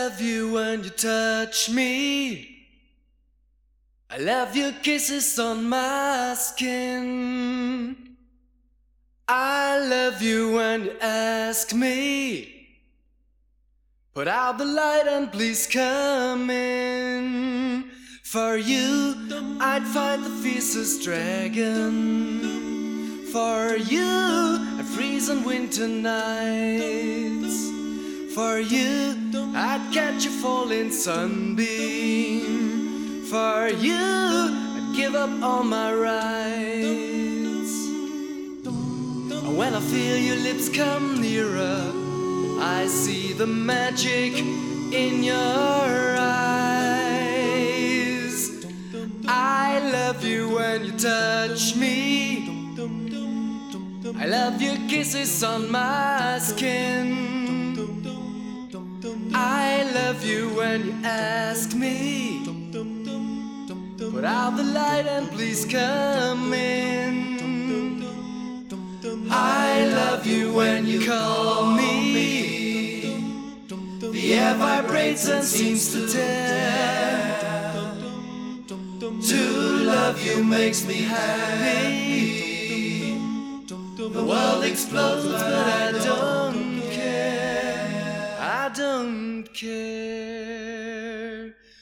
love you when you touch me. I love your kisses on my skin. I love you when you ask me, put out the light and please come in. For you, I'd fight the fiercest dragon. For you, I'd freeze on winter nights. For you, I'd catch a falling sunbeam. For you, I'd give up all my rights. When I feel your lips come nearer, I see the magic in your eyes. I love you when you touch me. I love your kisses on my skin. I love you when you ask me, put out the light and please come in. I love you when you call me. The air vibrates and seems to tear. To love you makes me happy. The world explodes but I don't care. I don't care.